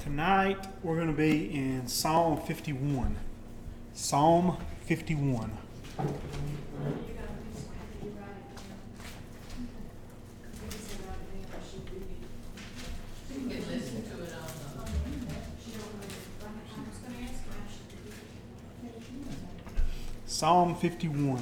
Tonight we're going to be in Psalm 51. Psalm 51. Psalm 51.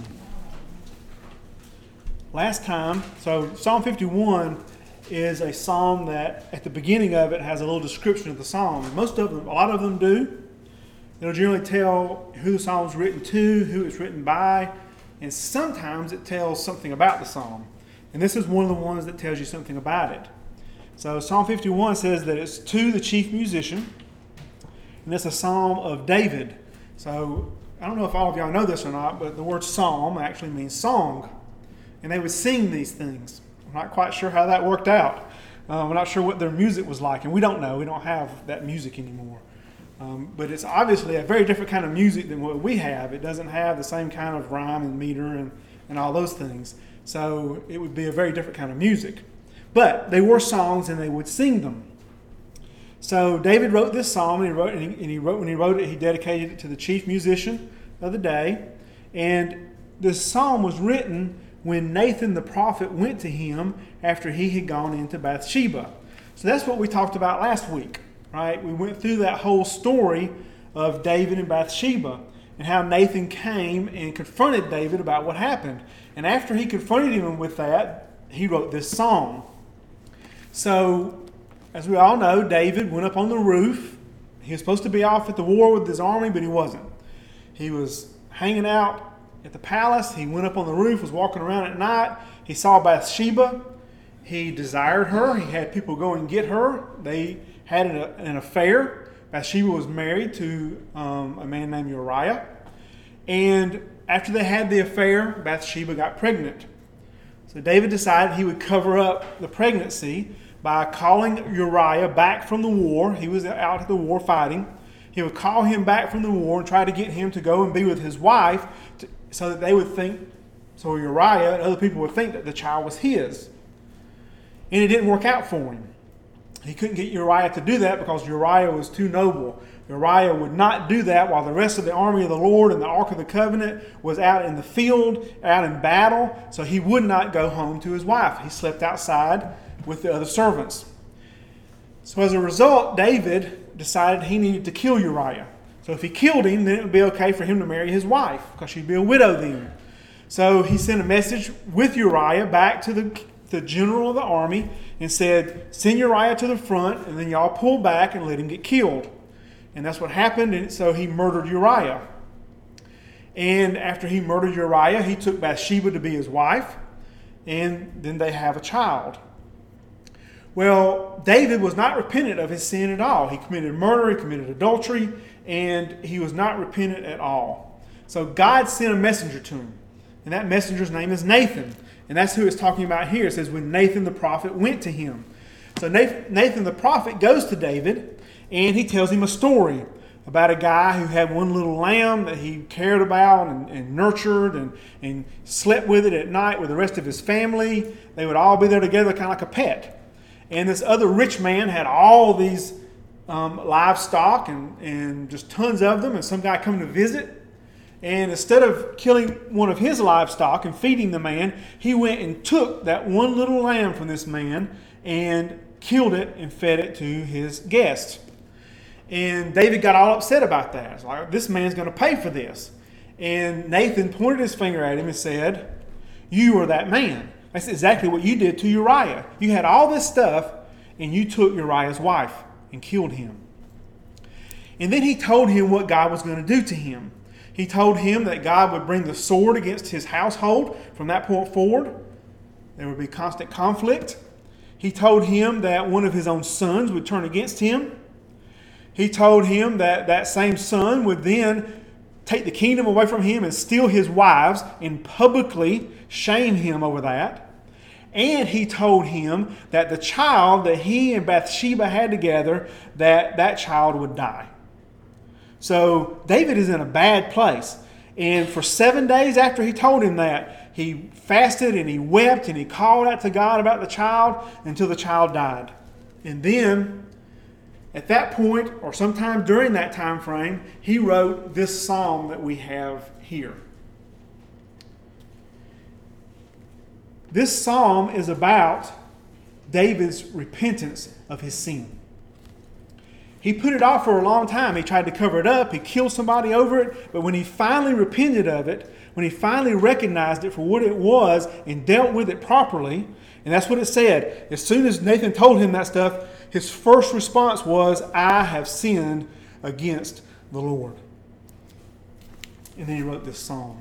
Last time, so Psalm 51 is a psalm that at the beginning of it has a little description of the psalm. Most of them, a lot of them do. It'll generally tell who the psalm was written to, who it's written by, and sometimes it tells something about the psalm. And this is one of the ones that tells you something about it. So Psalm 51 says that it's to the chief musician, and it's a psalm of David. So I don't know if all of y'all know this or not, but the word psalm actually means song. And they would sing these things. I'm not quite sure how that worked out. We're not sure what their music was like, and we don't know. We don't have that music anymore. But it's obviously a very different kind of music than what we have. It doesn't have the same kind of rhyme and meter and all those things. So it would be a very different kind of music. But they were songs, and they would sing them. So David wrote this psalm, and when he wrote it, he dedicated it to the chief musician of the day. And this psalm was written when Nathan the prophet went to him after he had gone into Bathsheba. So that's what we talked about last week, right? We went through that whole story of David and Bathsheba and how Nathan came and confronted David about what happened. And after he confronted him with that, he wrote this song. So, as we all know, David went up on the roof. He was supposed to be off at the war with his army, but he wasn't. He was hanging out at the palace. He went up on the roof, was walking around at night. He saw Bathsheba. He desired her. He had people go and get her. They had an affair. Bathsheba was married to a man named Uriah. And after they had the affair, Bathsheba got pregnant. So David decided he would cover up the pregnancy by calling Uriah back from the war. He was out at the war fighting. He would call him back from the war and try to get him to go and be with his wife so that they would think, so Uriah and other people would think that the child was his. And it didn't work out for him. He couldn't get Uriah to do that because Uriah was too noble. Uriah would not do that while the rest of the army of the Lord and the Ark of the Covenant was out in the field, out in battle. So he would not go home to his wife. He slept outside with the other servants. So as a result, David decided he needed to kill Uriah. So if he killed him, then it would be okay for him to marry his wife because she'd be a widow then. So he sent a message with Uriah back to the general of the army and said, send Uriah to the front and then y'all pull back and let him get killed. And that's what happened. And so he murdered Uriah. And after he murdered Uriah, he took Bathsheba to be his wife. And then they have a child. Well, David was not repentant of his sin at all. He committed murder, he committed adultery, and he was not repentant at all. So God sent a messenger to him. And that messenger's name is Nathan. And that's who it's talking about here. It says, when Nathan the prophet went to him. So Nathan the prophet goes to David, and he tells him a story about a guy who had one little lamb that he cared about and nurtured and slept with it at night with the rest of his family. They would all be there together kind of like a pet. And this other rich man had all these livestock and just tons of them, and some guy coming to visit. And instead of killing one of his livestock and feeding the man, he went and took that one little lamb from this man and killed it and fed it to his guests. And David got all upset about that. It's like, this man's going to pay for this. And Nathan pointed his finger at him and said, you are that man. That's exactly what you did to Uriah. You had all this stuff, and you took Uriah's wife and killed him. And then he told him what God was going to do to him. He told him that God would bring the sword against his household from that point forward. There would be constant conflict. He told him that one of his own sons would turn against him. He told him that that same son would then take the kingdom away from him and steal his wives and publicly shame him over that. And he told him that the child that he and Bathsheba had together, that child would die. So David is in a bad place. And for 7 days after he told him that, he fasted and he wept and he called out to God about the child until the child died. And then at that point, or sometime during that time frame, he wrote this psalm that we have here. This psalm is about David's repentance of his sin. He put it off for a long time. He tried to cover it up. He killed somebody over it. But when he finally repented of it, when he finally recognized it for what it was and dealt with it properly, and that's what it said. As soon as Nathan told him that stuff, his first response was, I have sinned against the Lord. And then he wrote this psalm.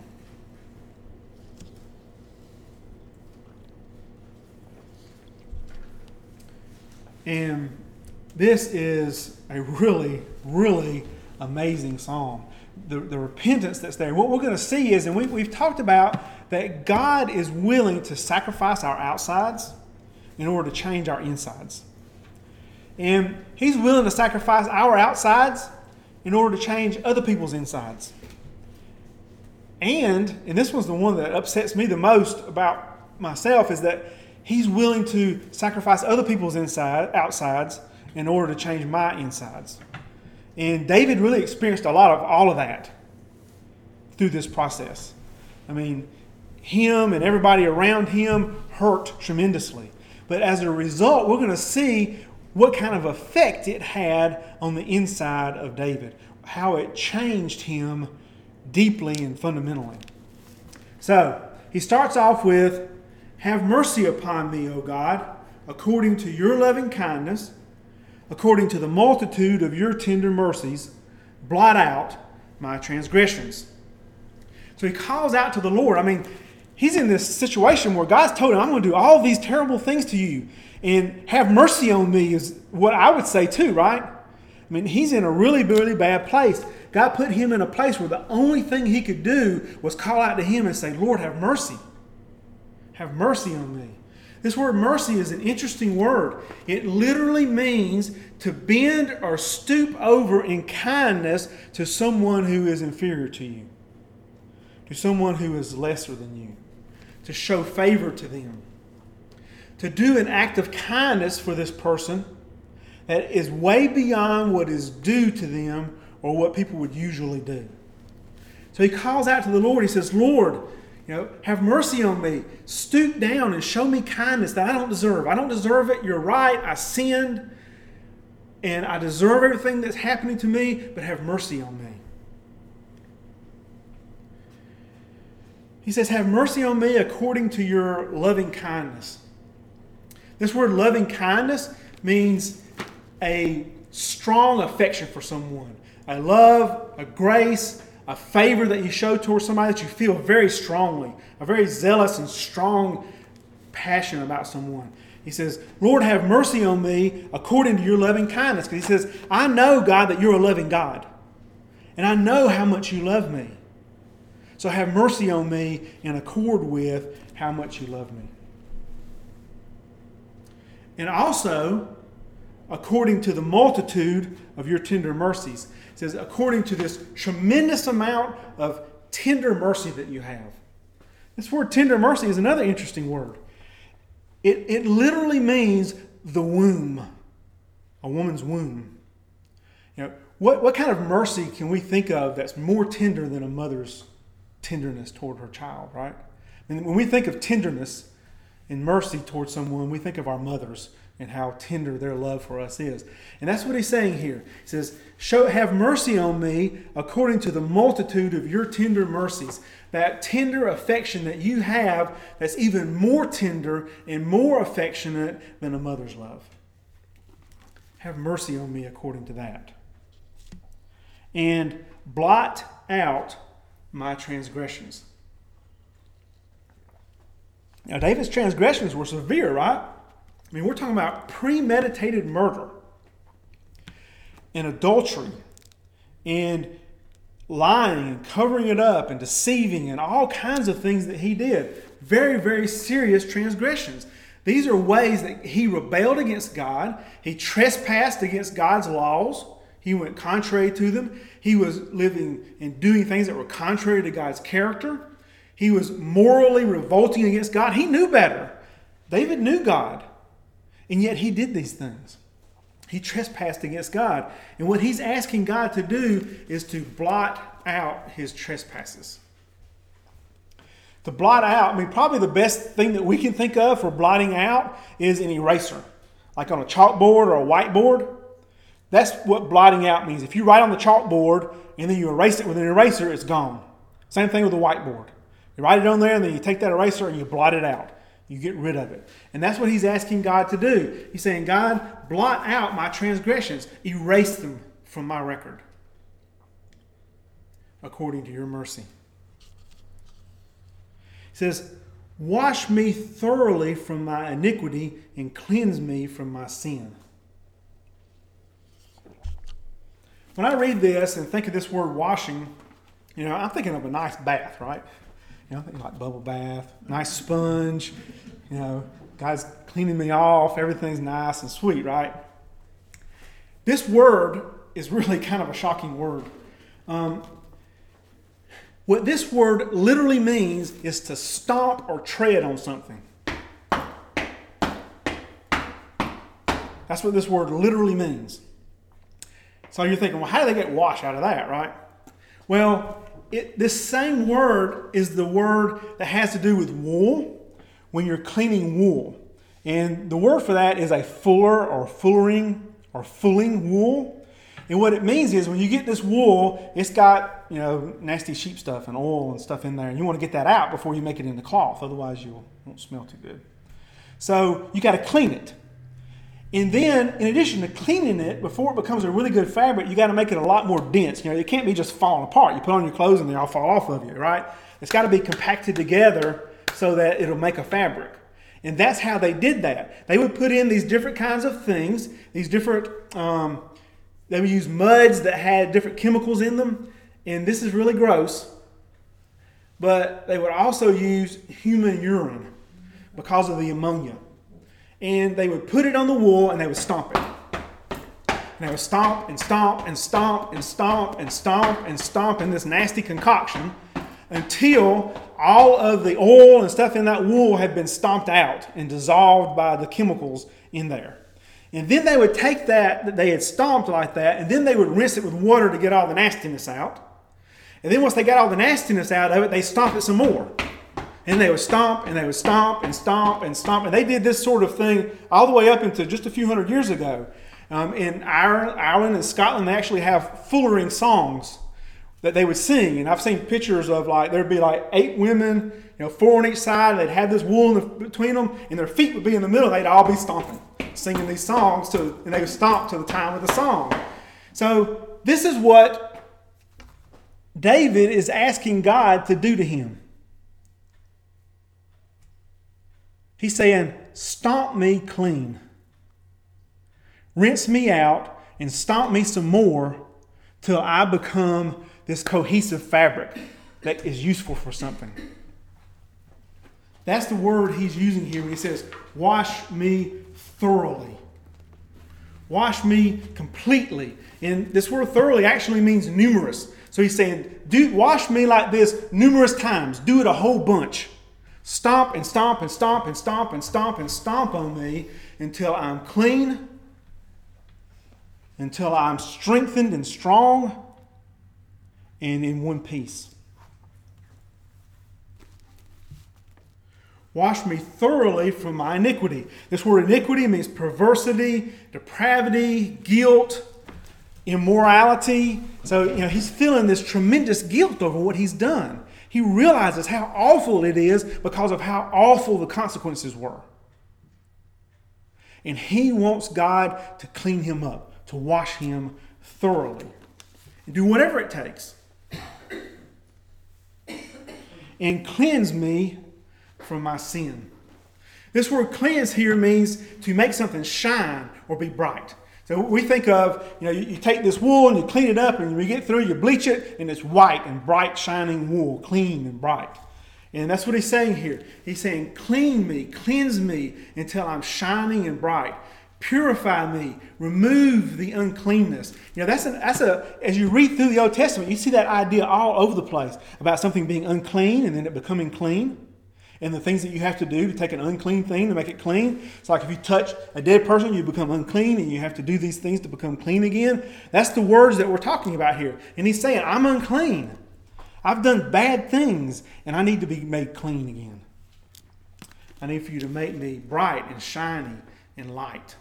And this is a really, really amazing psalm. The repentance that's there. What we're going to see is, and we've talked about, that God is willing to sacrifice our outsides in order to change our insides. And He's willing to sacrifice our outsides in order to change other people's insides. And this was the one that upsets me the most about myself, is that He's willing to sacrifice other people's outsides in order to change my insides. And David really experienced a lot of all of that through this process. I mean, him and everybody around him hurt tremendously. But as a result, we're going to see what kind of effect it had on the inside of David, how it changed him deeply and fundamentally. So, he starts off with, have mercy upon me, O God, according to your loving kindness, according to the multitude of your tender mercies, blot out my transgressions. So he calls out to the Lord. I mean, he's in this situation where God's told him, I'm going to do all these terrible things to you, and have mercy on me is what I would say too, right? I mean, he's in a really, really bad place. God put him in a place where the only thing he could do was call out to him and say, Lord, have mercy. Have mercy on me. This word mercy is an interesting word. It literally means to bend or stoop over in kindness to someone who is inferior to you, to someone who is lesser than you, to show favor to them, to do an act of kindness for this person that is way beyond what is due to them or what people would usually do. So he calls out to the Lord. He says, Lord, have mercy on me. Stoop down and show me kindness that I don't deserve. I don't deserve it. You're right. I sinned. And I deserve everything that's happening to me, but have mercy on me. He says, have mercy on me according to your loving kindness. This word loving kindness means a strong affection for someone. A love, a grace, a favor that you show towards somebody that you feel very strongly, a very zealous and strong passion about someone. He says, Lord, have mercy on me according to your loving kindness. Because he says, I know, God, that you're a loving God. And I know how much you love me. So have mercy on me in accord with how much you love me. And also, according to the multitude of your tender mercies. It says, according to this tremendous amount of tender mercy that you have. This word tender mercy is another interesting word. It literally means the womb, a woman's womb. What kind of mercy can we think of that's more tender than a mother's tenderness toward her child, right? I mean, when we think of tenderness and mercy towards someone, we think of our mothers and how tender their love for us is. And that's what he's saying here. He says, have mercy on me according to the multitude of your tender mercies. That tender affection that you have that's even more tender and more affectionate than a mother's love. Have mercy on me according to that. And blot out my transgressions. Now, David's transgressions were severe, right? I mean, we're talking about premeditated murder and adultery and lying and covering it up and deceiving and all kinds of things that he did. Very, very serious transgressions. These are ways that he rebelled against God. He trespassed against God's laws. He went contrary to them. He was living and doing things that were contrary to God's character. He was morally revolting against God. He knew better. David knew God. And yet he did these things. He trespassed against God. And what he's asking God to do is to blot out his trespasses. To blot out, I mean, probably the best thing that we can think of for blotting out is an eraser. Like on a chalkboard or a whiteboard. That's what blotting out means. If you write on the chalkboard and then you erase it with an eraser, it's gone. Same thing with a whiteboard. You write it on there and then you take that eraser and you blot it out. You get rid of it. And that's what he's asking God to do. He's saying, God, blot out my transgressions. Erase them from my record. According to your mercy. He says, wash me thoroughly from my iniquity and cleanse me from my sin. When I read this and think of this word washing, I'm thinking of a nice bath, right? I'm thinking like bubble bath, nice sponge, God's cleaning me off, everything's nice and sweet, right? This word is really kind of a shocking word. What this word literally means is to stomp or tread on something. That's what this word literally means. So you're thinking, well, how do they get wash out of that, right? Well, this same word is the word that has to do with wool when you're cleaning wool. And the word for that is a fuller or fullering or fulling wool. And what it means is when you get this wool, it's got, nasty sheep stuff and oil and stuff in there. And you want to get that out before you make it into cloth. Otherwise, you won't smell too good. So you got to clean it. And then, in addition to cleaning it, before it becomes a really good fabric, you got to make it a lot more dense. It can't be just falling apart. You put on your clothes and they all fall off of you, right? It's got to be compacted together so that it'll make a fabric. And that's how they did that. They would put in these different kinds of things, these different, they would use muds that had different chemicals in them. And this is really gross. But they would also use human urine because of the ammonia. And they would put it on the wool and they would stomp it. And they would stomp and stomp and stomp and stomp and stomp and stomp in this nasty concoction until all of the oil and stuff in that wool had been stomped out and dissolved by the chemicals in there. And then they would take that they had stomped like that, and then they would rinse it with water to get all the nastiness out. And then once they got all the nastiness out of it, they stomp it some more. And they would stomp, and they would stomp, and stomp, and stomp. And they did this sort of thing all the way up into just a few hundred years ago. In Ireland and Scotland, they actually have fullering songs that they would sing. And I've seen pictures of there'd be 8 women, 4 on each side. They'd have this wool between them, and their feet would be in the middle. They'd all be stomping, singing these songs, and they would stomp to the time of the song. So this is what David is asking God to do to him. He's saying, stomp me clean. Rinse me out and stomp me some more till I become this cohesive fabric that is useful for something. That's the word he's using here when he says, wash me thoroughly. Wash me completely. And this word thoroughly actually means numerous. So he's saying, wash me like this numerous times. Do it a whole bunch. Stomp and stomp and stomp and stomp and stomp and stomp on me until I'm clean, until I'm strengthened and strong and in one piece. Wash me thoroughly from my iniquity. This word iniquity means perversity, depravity, guilt, immorality. So, he's feeling this tremendous guilt over what he's done. He realizes how awful it is because of how awful the consequences were. And he wants God to clean him up, to wash him thoroughly. And do whatever it takes. And cleanse me from my sin. This word cleanse here means to make something shine or be bright. So we think of, you take this wool and you clean it up, and when you get through, you bleach it, and it's white and bright, shining wool, clean and bright. And that's what he's saying here. He's saying, clean me, cleanse me until I'm shining and bright. Purify me, remove the uncleanness. As you read through the Old Testament, you see that idea all over the place about something being unclean and then it becoming clean. and the things that you have to do to take an unclean thing to make it clean. It's like if you touch a dead person, you become unclean, and you have to do these things to become clean again. That's the words that we're talking about here. And he's saying, I'm unclean. I've done bad things, and I need to be made clean again. I need for you to make me bright and shiny and light.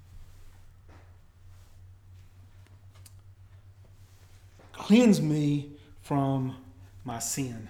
Cleanse me from my sin.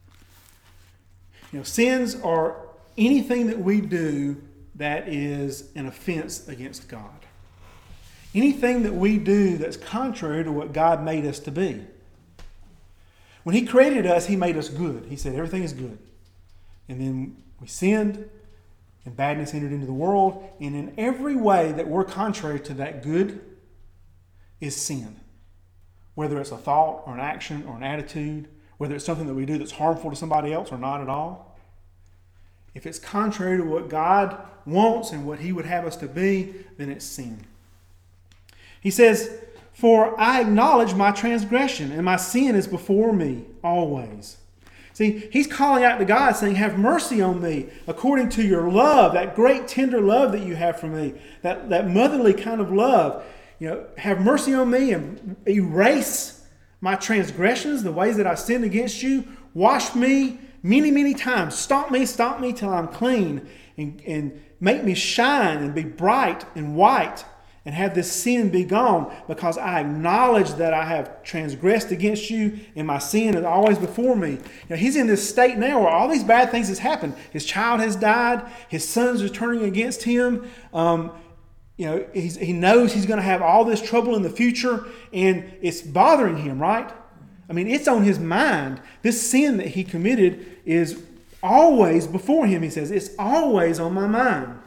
Sins are anything that we do that is an offense against God. Anything that we do that's contrary to what God made us to be. When He created us, He made us good. He said everything is good. And then we sinned, and badness entered into the world. And in every way that we're contrary to that good is sin. Whether it's a thought or an action or an attitude, whether it's something that we do that's harmful to somebody else or not at all. If it's contrary to what God wants and what He would have us to be, then it's sin. He says, for I acknowledge my transgression, and my sin is before me always. See, he's calling out to God saying, have mercy on me according to your love, that great tender love that you have for me, that motherly kind of love. Have mercy on me and erase my transgressions, the ways that I sinned against you. Wash me many, many times. Stomp me till I'm clean, and make me shine and be bright and white, and have this sin be gone, because I acknowledge that I have transgressed against you, and my sin is always before me. He's in this state now where all these bad things has happened. His child has died. His sons are turning against him. He knows he's going to have all this trouble in the future, and it's bothering him, right? It's on his mind. This sin that he committed is always before him, he says. It's always on my mind.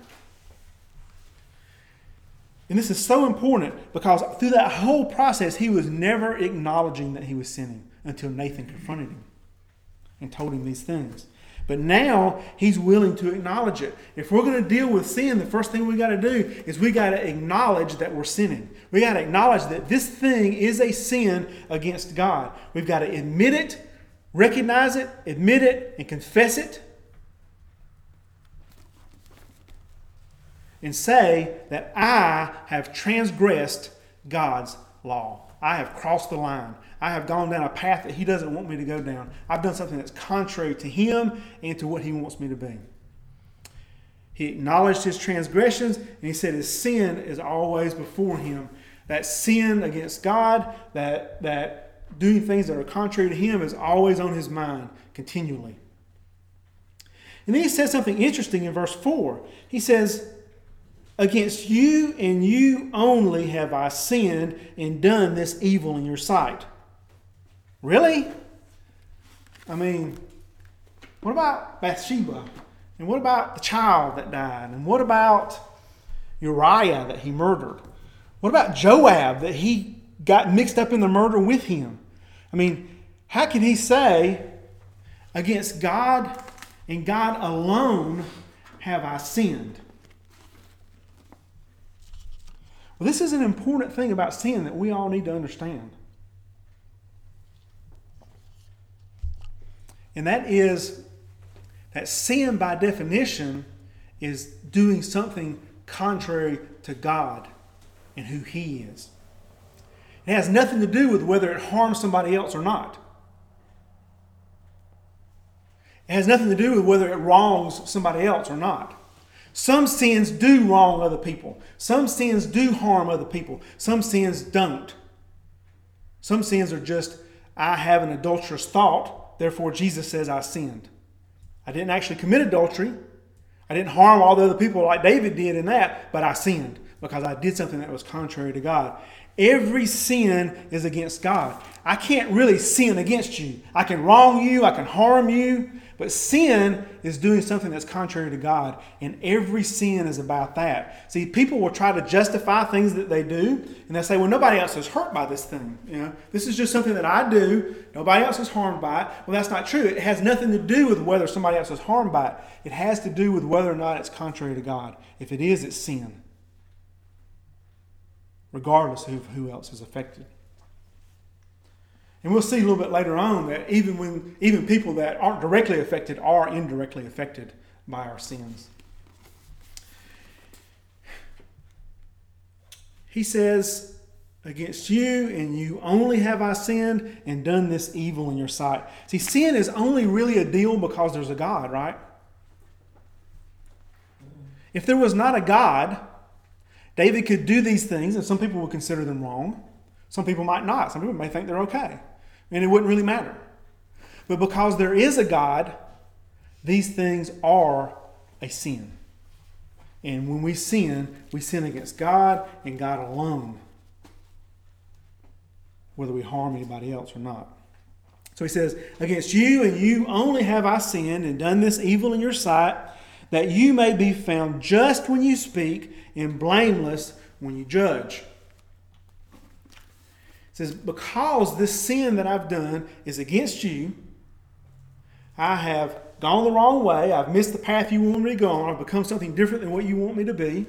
And this is so important because through that whole process, he was never acknowledging that he was sinning until Nathan confronted him and told him these things. But now he's willing to acknowledge it. If we're going to deal with sin, the first thing we got to do is we got to acknowledge that we're sinning. We got to acknowledge that this thing is a sin against God. We've got to admit it, recognize it, admit it, and confess it. And say that I have transgressed God's law. I have crossed the line. I have gone down a path that He doesn't want me to go down. I've done something that's contrary to Him and to what He wants me to be. He acknowledged his transgressions, and he said his sin is always before him. That sin against God, that doing things that are contrary to Him is always on his mind continually. And then he says something interesting in verse 4. He says, against you and you only have I sinned and done this evil in your sight. Really? What about Bathsheba? And what about the child that died? And what about Uriah that he murdered? What about Joab that he got mixed up in the murder with him? How can he say, against God and God alone have I sinned? Well, this is an important thing about sin that we all need to understand. And that is that sin, by definition, is doing something contrary to God and who He is. It has nothing to do with whether it harms somebody else or not. It has nothing to do with whether it wrongs somebody else or not. Some sins do wrong other people. Some sins do harm other people. Some sins don't. Some sins are just, I have an adulterous thought, therefore Jesus says I sinned. I didn't actually commit adultery. I didn't harm all the other people like David did in that, but I sinned because I did something that was contrary to God. Every sin is against God. I can't really sin against you. I can wrong you, I can harm you, but sin is doing something that's contrary to God, and every sin is about that. See, people will try to justify things that they do, and they'll say, well, nobody else is hurt by this thing. This is just something that I do. Nobody else is harmed by it. Well, that's not true. It has nothing to do with whether somebody else is harmed by it. It has to do with whether or not it's contrary to God. If it is, it's sin, regardless of who else is affected. And we'll see a little bit later on that even people that aren't directly affected are indirectly affected by our sins. He says, against you and you only have I sinned and done this evil in your sight. See, sin is only really a deal because there's a God, right? If there was not a God, David could do these things, and some people would consider them wrong. Some people might not. Some people may think they're okay. And it wouldn't really matter. But because there is a God, these things are a sin. And when we sin against God and God alone, whether we harm anybody else or not. So he says, against you and you only have I sinned and done this evil in your sight, that you may be found just when you speak and blameless when you judge. It says, because this sin that I've done is against you, I have gone the wrong way, I've missed the path you want me to go on, I've become something different than what you want me to be.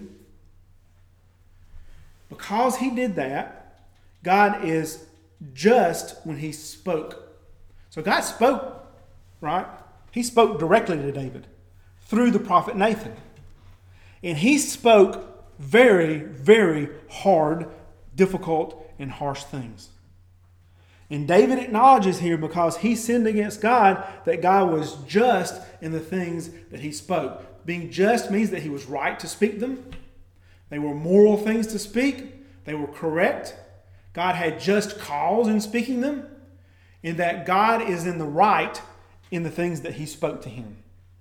Because he did that, God is just when he spoke. So God spoke, right? He spoke directly to David through the prophet Nathan. And he spoke very, very hard, difficult, and harsh things. And David acknowledges here, because he sinned against God, that God was just in the things that he spoke. Being just means that he was right to speak them. They were moral things to speak. They were correct. God had just cause in speaking them. And that God is in the right in the things that he spoke to him.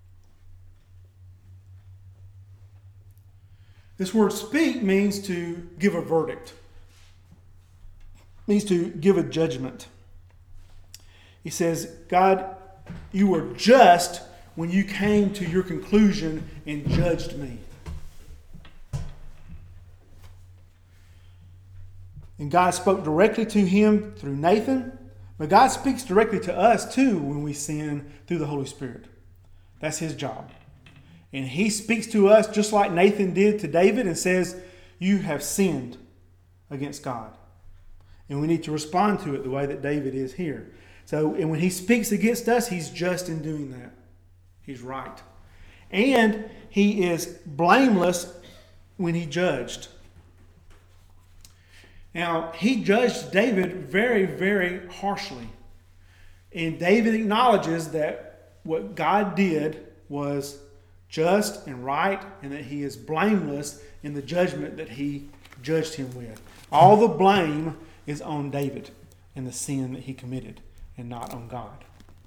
This word speak means to give a verdict. Means to give a judgment. He says, God, you were just when you came to your conclusion and judged me. And God spoke directly to him through Nathan, but God speaks directly to us too when we sin through the Holy Spirit. That's his job. And he speaks to us just like Nathan did to David and says, you have sinned against God. And we need to respond to it the way that David is here. So, and when he speaks against us, he's just in doing that. He's right. And he is blameless when he judged. Now, he judged David very, very harshly. And David acknowledges that what God did was just and right, and that he is blameless in the judgment that he judged him with. All the blame is on David and the sin that he committed, and not on God.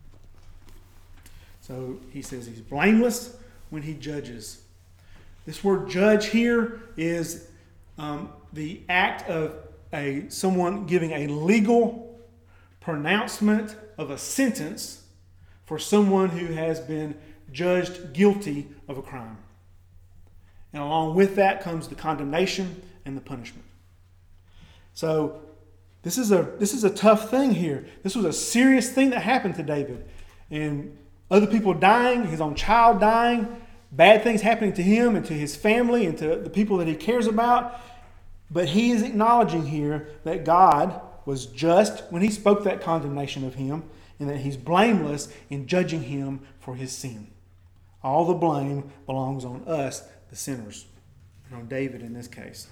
So he says he's blameless when he judges. This word judge here is the act of someone giving a legal pronouncement of a sentence for someone who has been judged guilty of a crime. And along with that comes the condemnation and the punishment. So this is a tough thing here. This was a serious thing that happened to David. And other people dying, his own child dying, bad things happening to him and to his family and to the people that he cares about. But he is acknowledging here that God was just when he spoke that condemnation of him, and that he's blameless in judging him for his sin. All the blame belongs on us, the sinners, and on David in this case.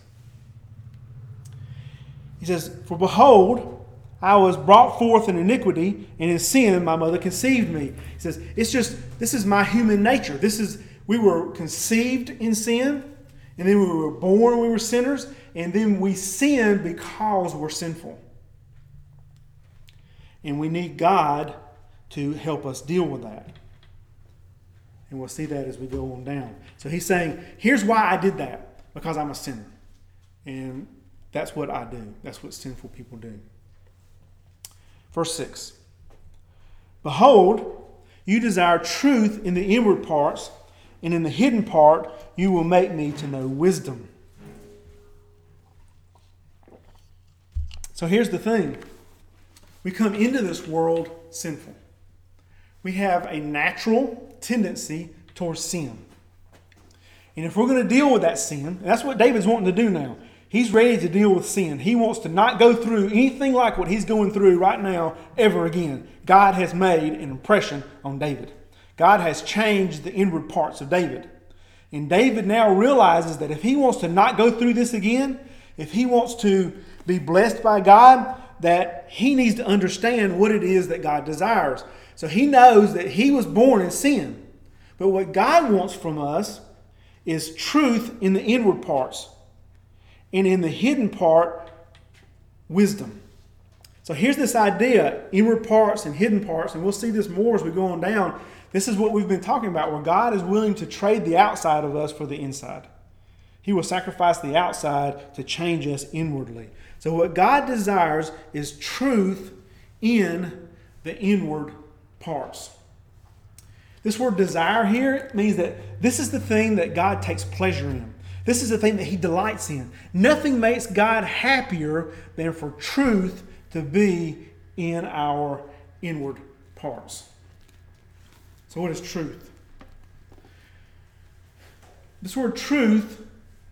He says, for behold, I was brought forth in iniquity, and in sin my mother conceived me. He says, this is my human nature. We were conceived in sin, and then we were born, we were sinners, and then we sin because we're sinful. And we need God to help us deal with that. And we'll see that as we go on down. So he's saying, here's why I did that. Because I'm a sinner. And that's what I do. That's what sinful people do. Verse 6. Behold, you desire truth in the inward parts, and in the hidden part you will make me to know wisdom. So here's the thing. We come into this world sinful. We have a natural tendency towards sin. And if we're going to deal with that sin, and that's what David's wanting to do now. He's ready to deal with sin. He wants to not go through anything like what he's going through right now ever again. God has made an impression on David. God has changed the inward parts of David. And David now realizes that if he wants to not go through this again, if he wants to be blessed by God, that he needs to understand what it is that God desires. So he knows that he was born in sin. But what God wants from us is truth in the inward parts. And in the hidden part, wisdom. So here's this idea, inward parts and hidden parts, and we'll see this more as we go on down. This is what we've been talking about, where God is willing to trade the outside of us for the inside. He will sacrifice the outside to change us inwardly. So what God desires is truth in the inward parts. This word desire here means that this is the thing that God takes pleasure in. This is the thing that he delights in. Nothing makes God happier than for truth to be in our inward parts. So what is truth? This word truth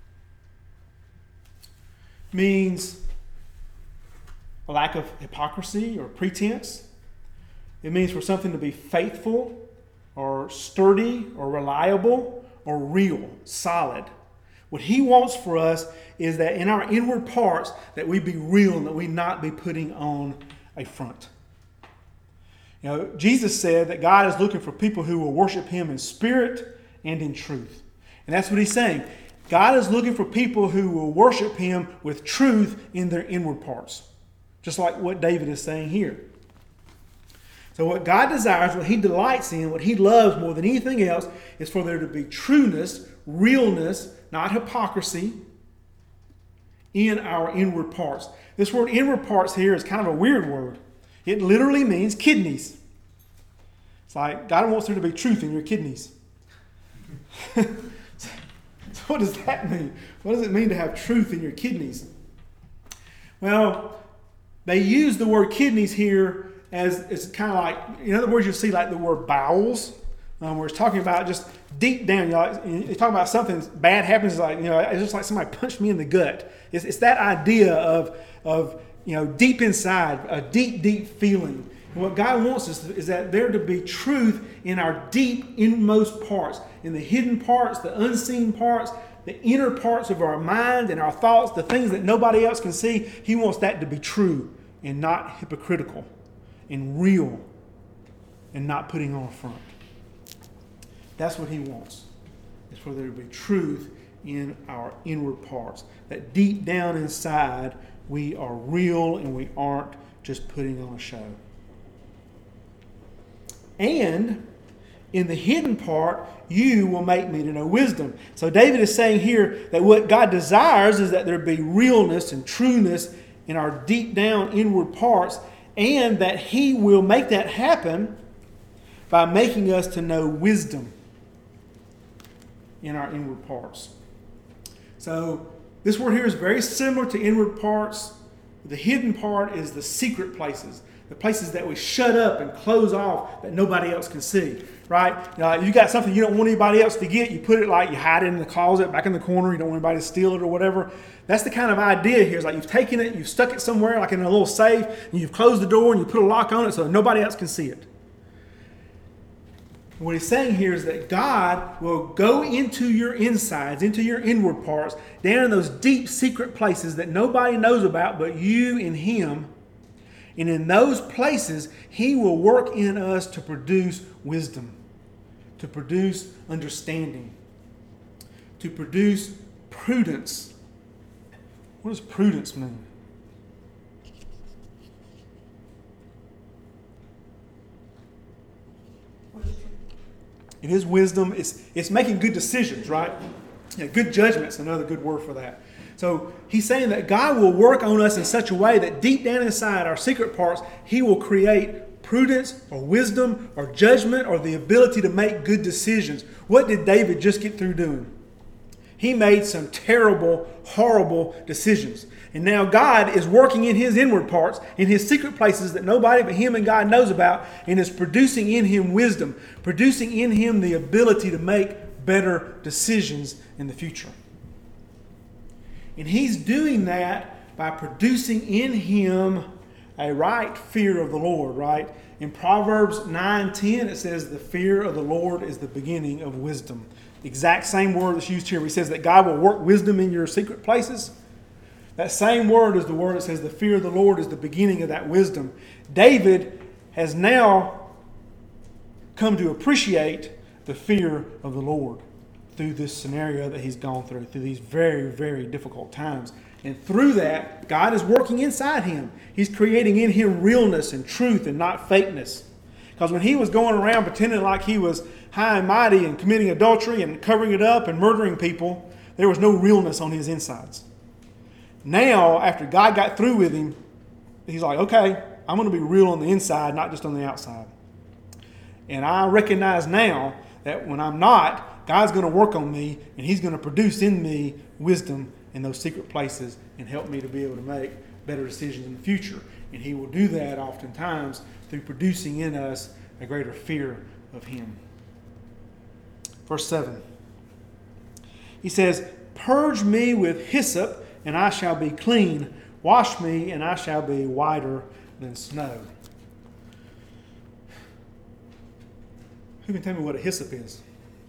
means a lack of hypocrisy or pretense. It means for something to be faithful or sturdy or reliable or real, solid. What he wants for us is that in our inward parts that we be real and that we not be putting on a front. You know, Jesus said that God is looking for people who will worship him in spirit and in truth. And that's what he's saying. God is looking for people who will worship him with truth in their inward parts. Just like what David is saying here. So what God desires, what he delights in, what he loves more than anything else, is for there to be trueness, realness, not hypocrisy, in our inward parts. This word inward parts here is kind of a weird word. It literally means kidneys. It's like God wants there to be truth in your kidneys. So what does that mean? What does it mean to have truth in your kidneys? Well, they use the word kidneys here as it's kind of like, in other words, you see like the word bowels, where it's talking about just deep down. You talk about something bad happens, like, it's just like somebody punched me in the gut. It's that idea of deep inside, a deep, deep feeling. And what God wants us is that there to be truth in our deep inmost parts, in the hidden parts, the unseen parts, the inner parts of our mind and our thoughts, the things that nobody else can see. He wants that to be true and not hypocritical and real and not putting on a front. That's what he wants, is for there to be truth in our inward parts. That deep down inside, we are real and we aren't just putting on a show. And in the hidden part, you will make me to know wisdom. So David is saying here that what God desires is that there be realness and trueness in our deep down inward parts, and that he will make that happen by making us to know wisdom in our inward parts. So this word here is very similar to inward parts. The hidden part is the secret places, the places that we shut up and close off that nobody else can see, right? You got something you don't want anybody else to get, you put it you hide it in the closet, back in the corner, you don't want anybody to steal it or whatever. That's the kind of idea here. It's like you've taken it, you've stuck it somewhere like in a little safe, and you've closed the door and you put a lock on it so nobody else can see it. What he's saying here is that God will go into your insides, into your inward parts, down in those deep secret places that nobody knows about but you and him. And in those places, he will work in us to produce wisdom, to produce understanding, to produce prudence. What does prudence mean? It is wisdom. It's making good decisions, right? Yeah, good judgment's another good word for that. So he's saying that God will work on us in such a way that deep down inside our secret parts, he will create prudence or wisdom or judgment or the ability to make good decisions. What did David just get through doing? He made some terrible, horrible decisions. And now God is working in his inward parts, in his secret places that nobody but him and God knows about, and is producing in him wisdom, producing in him the ability to make better decisions in the future. And he's doing that by producing in him a right fear of the Lord, right? In Proverbs 9:10, it says, the fear of the Lord is the beginning of wisdom. The exact same word that's used here. He says that God will work wisdom in your secret places. That same word is the word that says the fear of the Lord is the beginning of that wisdom. David has now come to appreciate the fear of the Lord through this scenario that he's gone through these very, very difficult times. And through that, God is working inside him. He's creating in him realness and truth and not fakeness. Because when he was going around pretending like he was high and mighty and committing adultery and covering it up and murdering people, there was no realness on his insides. Now, after God got through with him, he's like, okay, I'm going to be real on the inside, not just on the outside. And I recognize now that when I'm not, God's going to work on me and he's going to produce in me wisdom in those secret places and help me to be able to make better decisions in the future. And he will do that oftentimes through producing in us a greater fear of him. Verse 7. He says, purge me with hyssop, and I shall be clean. Wash me, and I shall be whiter than snow. Who can tell me what a hyssop is?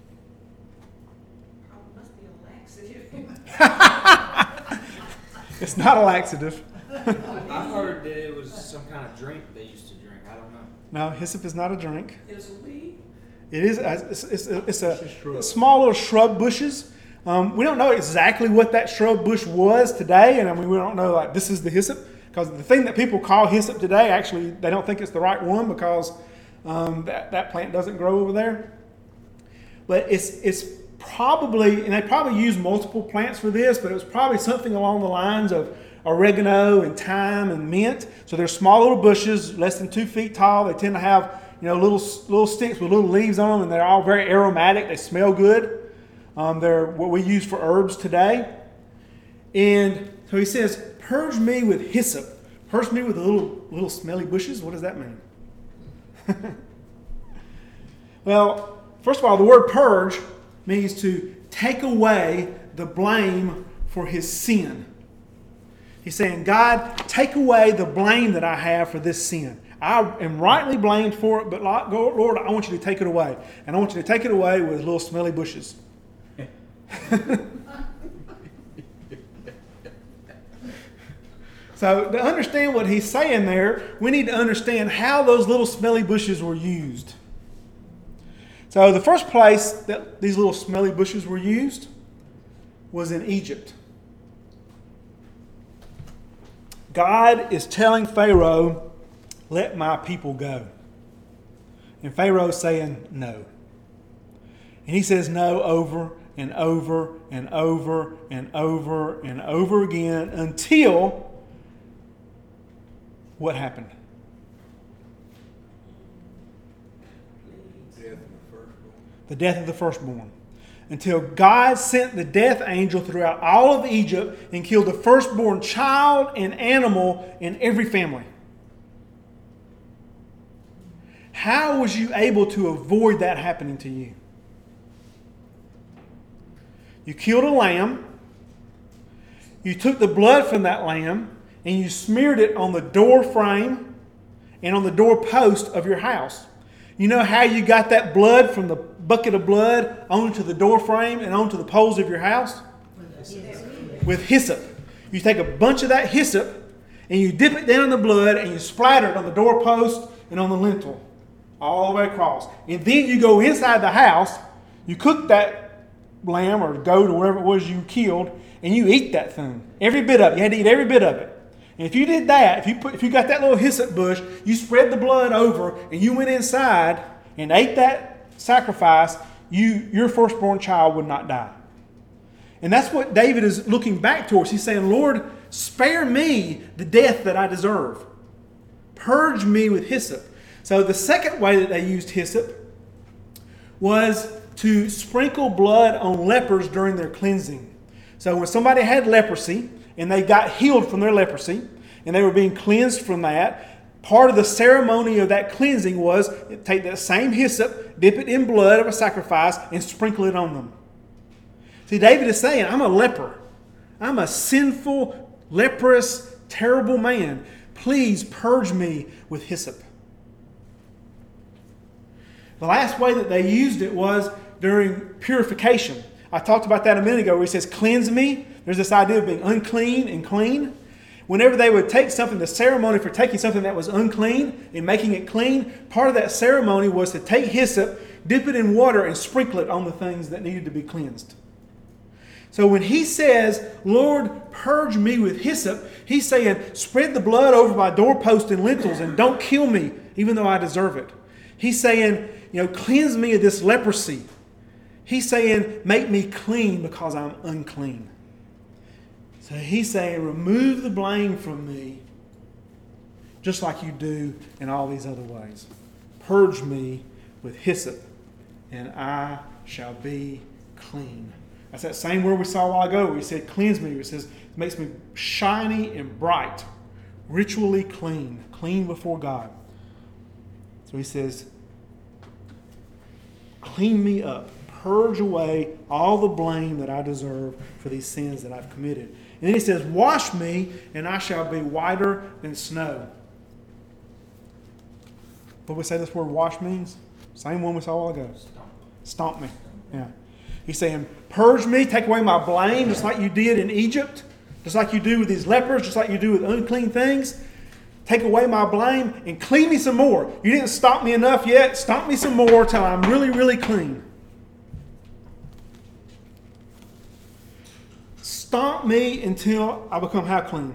Probably must be a laxative. It's not a laxative. I've heard that it was some kind of drink they used to drink. I don't know. No, hyssop is not a drink. It's a weed. It is. It's a small little shrub bushes. We don't know exactly what that shrub bush was today, and I mean we don't know like this is the hyssop because the thing that people call hyssop today actually they don't think it's the right one because that plant doesn't grow over there. But it's probably, and they probably use multiple plants for this, but it was probably something along the lines of oregano and thyme and mint. So they're small little bushes, less than 2 feet tall. They tend to have little sticks with little leaves on them, and they're all very aromatic. They smell good. They're what we use for herbs today. And so he says, purge me with hyssop. Purge me with the little smelly bushes. What does that mean? Well, first of all, the word purge means to take away the blame for his sin. He's saying, God, take away the blame that I have for this sin. I am rightly blamed for it, but Lord, I want you to take it away. And I want you to take it away with little smelly bushes. So to understand what he's saying there, we need to understand how those little smelly bushes were used. So the first place that these little smelly bushes were used was in Egypt. God is telling Pharaoh, let my people go. And Pharaoh's saying no. And he says no over and over and over and over and over again until what happened? The death of the firstborn. Until God sent the death angel throughout all of Egypt and killed the firstborn child and animal in every family. How was you able to avoid that happening to you? You killed a lamb. You took the blood from that lamb and you smeared it on the door frame and on the doorpost of your house. You know how you got that blood from the bucket of blood onto the door frame and onto the poles of your house? With hyssop. You take a bunch of that hyssop and you dip it down in the blood and you splatter it on the doorpost and on the lintel all the way across. And then you go inside the house, you cook that lamb or goat or whatever it was you killed, and you eat that thing. Every bit of it. You had to eat every bit of it. And if you did that, if you got that little hyssop bush, you spread the blood over and you went inside and ate that sacrifice, your firstborn child would not die. And that's what David is looking back towards. He's saying, Lord, spare me the death that I deserve. Purge me with hyssop. So the second way that they used hyssop was to sprinkle blood on lepers during their cleansing. So when somebody had leprosy and they got healed from their leprosy and they were being cleansed from that, part of the ceremony of that cleansing was take that same hyssop, dip it in blood of a sacrifice, and sprinkle it on them. See, David is saying, I'm a leper. I'm a sinful, leprous, terrible man. Please purge me with hyssop. The last way that they used it was during purification. I talked about that a minute ago where he says, cleanse me. There's this idea of being unclean and clean. Whenever they would take something, the ceremony for taking something that was unclean and making it clean, part of that ceremony was to take hyssop, dip it in water, and sprinkle it on the things that needed to be cleansed. So when he says, Lord, purge me with hyssop, he's saying, spread the blood over my doorpost and lintels and don't kill me, even though I deserve it. He's saying, cleanse me of this leprosy. He's saying, make me clean because I'm unclean. So he's saying, remove the blame from me, just like you do in all these other ways. Purge me with hyssop, and I shall be clean. That's that same word we saw a while ago where he said, cleanse me. It says, it makes me shiny and bright, ritually clean, clean before God. So he says, clean me up. Purge away all the blame that I deserve for these sins that I've committed. And then he says, wash me, and I shall be whiter than snow. What we say this word wash means? Same one we saw a while ago. Stomp me. Yeah. He's saying, purge me, take away my blame, just like you did in Egypt, just like you do with these lepers, just like you do with unclean things. Take away my blame and clean me some more. You didn't stomp me enough yet. Stomp me some more till I'm really, really clean. Stomp me until I become how clean?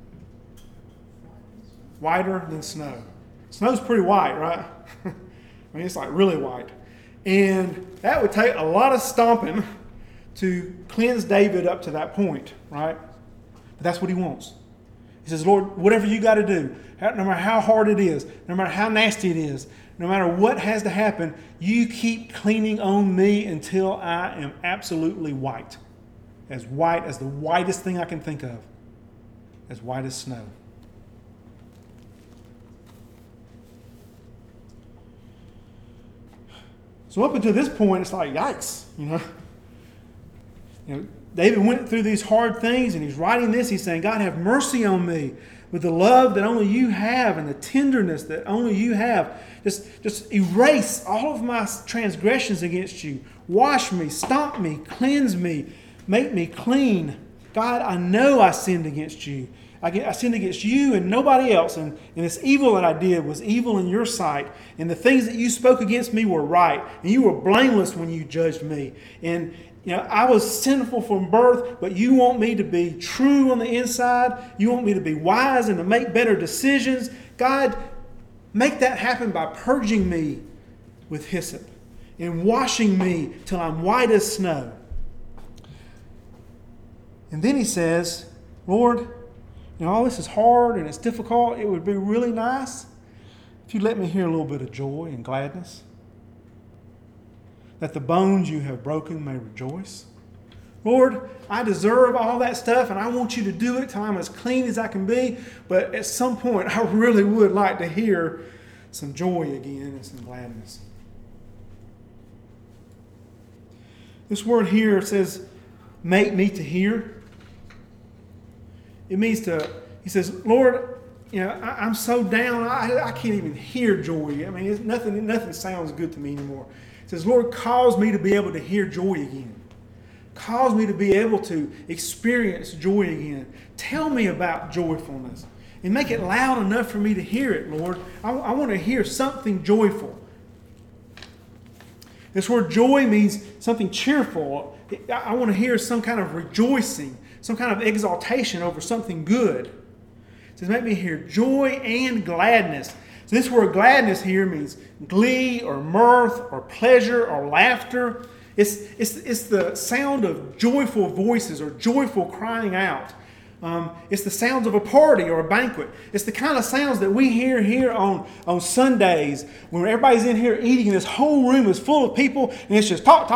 Whiter than snow. Snow's pretty white, right? I mean, it's like really white. And that would take a lot of stomping to cleanse David up to that point, right? But that's what he wants. He says, Lord, whatever you got to do, no matter how hard it is, no matter how nasty it is, no matter what has to happen, you keep cleaning on me until I am absolutely white as the whitest thing I can think of, as white as snow. So up until this point, it's like, yikes, David went through these hard things, and he's writing this. He's saying, God, have mercy on me with the love that only you have and the tenderness that only you have. Just erase all of my transgressions against you. Wash me, stomp me, cleanse me, make me clean. God, I know I sinned against you. I sinned against you and nobody else. And this evil that I did was evil in your sight. And the things that you spoke against me were right. And you were blameless when you judged me. And I was sinful from birth, but you want me to be true on the inside. You want me to be wise and to make better decisions. God, make that happen by purging me with hyssop and washing me till I'm white as snow. And then he says, Lord, all this is hard and it's difficult. It would be really nice if you let me hear a little bit of joy and gladness, that the bones you have broken may rejoice. Lord, I deserve all that stuff and I want you to do it till I'm as clean as I can be. But at some point, I really would like to hear some joy again and some gladness. This word here says, make me to hear. It means he says, Lord, I'm so down, I can't even hear joy. I mean, nothing sounds good to me anymore. It says, Lord, cause me to be able to hear joy again. Cause me to be able to experience joy again. Tell me about joyfulness. And make it loud enough for me to hear it, Lord. I want to hear something joyful. This word joy means something cheerful. I want to hear some kind of rejoicing, some kind of exaltation over something good. It says, make me hear joy and gladness. So this word gladness here means glee or mirth or pleasure or laughter. It's the sound of joyful voices or joyful crying out. It's the sounds of a party or a banquet. It's the kind of sounds that we hear here on Sundays when everybody's in here eating and this whole room is full of people and it's just talk,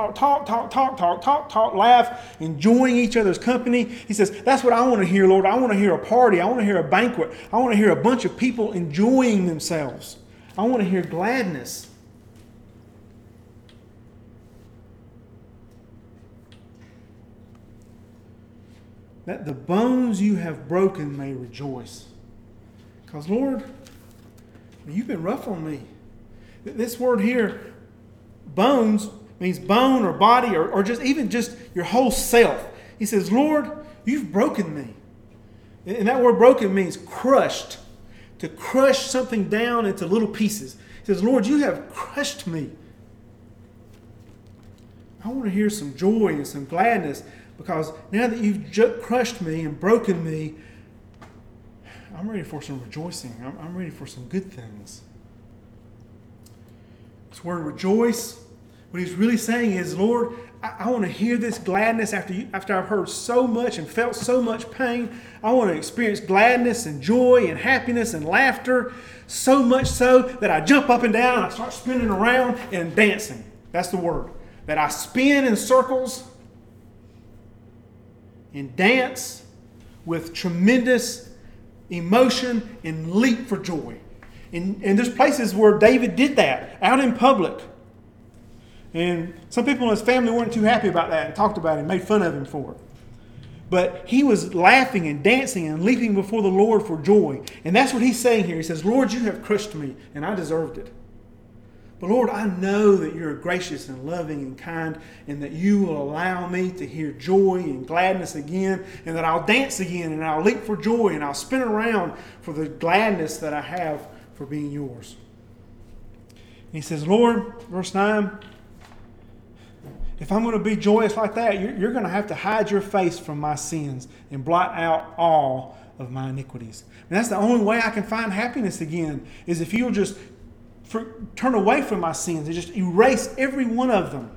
laugh, enjoying each other's company. He says, that's what I want to hear, Lord. I want to hear a party. I want to hear a banquet. I want to hear a bunch of people enjoying themselves. I want to hear gladness. that the bones you have broken may rejoice. Because, Lord, you've been rough on me. This word here, bones, means bone or body or just even just your whole self. He says, Lord, you've broken me. And that word broken means crushed. To crush something down into little pieces. He says, Lord, you have crushed me. I want to hear some joy and some gladness because now that you've crushed me and broken me, I'm ready for some rejoicing. I'm ready for some good things. This word rejoice, what he's really saying is, Lord, I want to hear this gladness after I've heard so much and felt so much pain. I want to experience gladness and joy and happiness and laughter, so much so that I jump up and down, I start spinning around and dancing. That's the word. That I spin in circles and dance with tremendous emotion and leap for joy. And there's places where David did that, out in public. And some people in his family weren't too happy about that and talked about him, made fun of him for it. But he was laughing and dancing and leaping before the Lord for joy. And that's what he's saying here. He says, Lord, you have crushed me, and I deserved it. But Lord, I know that you're gracious and loving and kind, and that you will allow me to hear joy and gladness again, and that I'll dance again, and I'll leap for joy, and I'll spin around for the gladness that I have for being yours. And he says, Lord, verse 9, if I'm going to be joyous like that, you're going to have to hide your face from my sins and blot out all of my iniquities. And that's the only way I can find happiness again, is if you'll just turn away from my sins and just erase every one of them.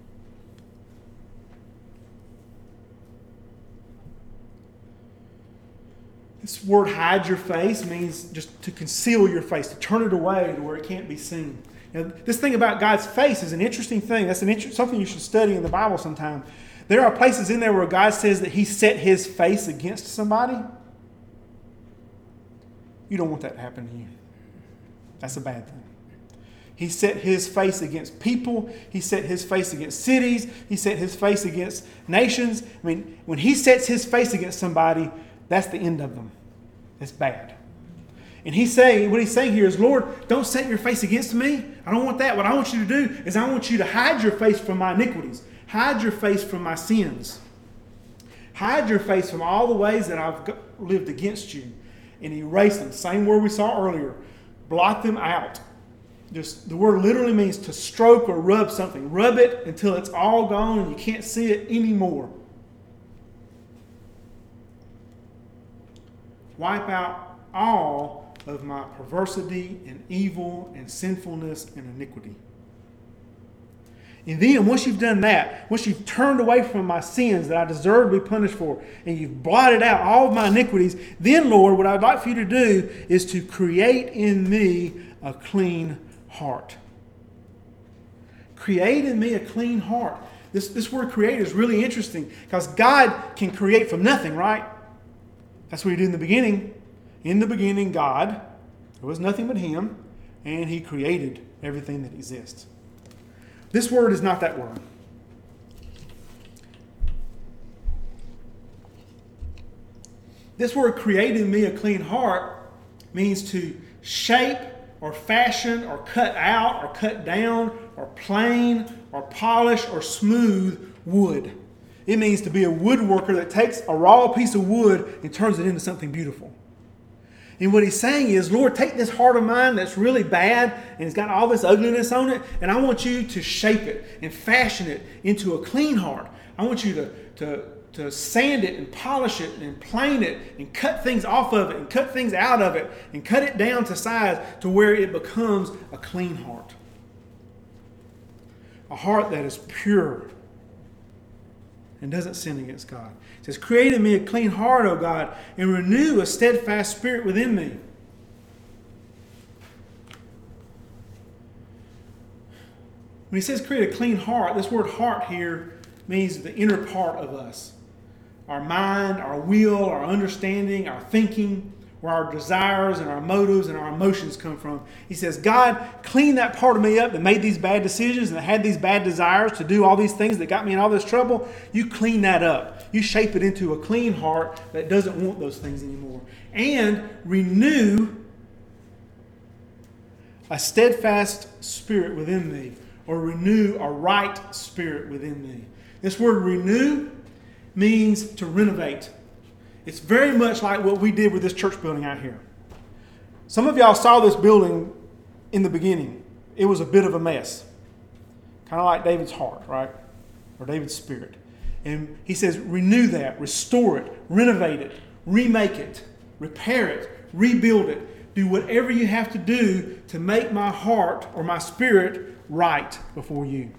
This word hide your face means just to conceal your face, to turn it away to where it can't be seen. Now, this thing about God's face is an interesting thing. That's something you should study in the Bible sometime. There are places in there where God says that he set his face against somebody. You don't want that to happen to you. That's a bad thing. He set his face against people. He set his face against cities. He set his face against nations. I mean, when he sets his face against somebody, that's the end of them. It's bad. And what he's saying here is, Lord, don't set your face against me. I don't want that. What I want you to do is I want you to hide your face from my iniquities. Hide your face from my sins. Hide your face from all the ways that I've lived against you. And erase them. Same word we saw earlier. Blot them out. The word literally means to stroke or rub something. Rub it until it's all gone and you can't see it anymore. Wipe out all of my perversity and evil and sinfulness and iniquity. And then once you've done that, once you've turned away from my sins that I deserve to be punished for, and you've blotted out all of my iniquities, then, Lord, what I'd like for you to do is to create in me a clean heart. Create in me a clean heart. This word create is really interesting because God can create from nothing, right? That's what he did in the beginning. In the beginning, God, there was nothing but him, and he created everything that exists. This word is not that word. This word, create in me a clean heart, means to shape or fashion or cut out or cut down or plane or polish or smooth wood. It means to be a woodworker that takes a raw piece of wood and turns it into something beautiful. And what he's saying is, Lord, take this heart of mine that's really bad and it's got all this ugliness on it, and I want you to shape it and fashion it into a clean heart. I want you to sand it and polish it and plane it and cut things off of it and cut things out of it and cut it down to size to where it becomes a clean heart. A heart that is pure and doesn't sin against God. It says, create in me a clean heart, O God, and renew a steadfast spirit within me. When he says create a clean heart, this word heart here means the inner part of us. Our mind, our will, our understanding, our thinking. where our desires and our motives and our emotions come from. He says, God, clean that part of me up that made these bad decisions and that had these bad desires to do all these things that got me in all this trouble. You clean that up. You shape it into a clean heart that doesn't want those things anymore. And renew a steadfast spirit within me, or renew a right spirit within me. This word renew means to renovate. It's very much like what we did with this church building out here. Some of y'all saw this building in the beginning. It was a bit of a mess. Kind of like David's heart, right? Or David's spirit. And he says, renew that, restore it, renovate it, remake it, repair it, rebuild it. Do whatever you have to do to make my heart or my spirit right before you.